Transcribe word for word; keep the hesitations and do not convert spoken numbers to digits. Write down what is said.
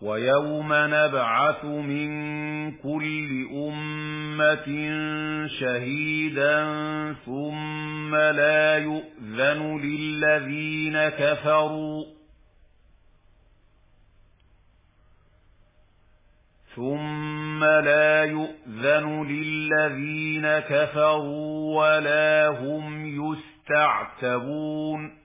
ويوم نبعث من كل أمة شهيدا ثم لا يؤذن للذين كفروا ثم لا يؤذن للذين كفروا ولا هم يستعتبون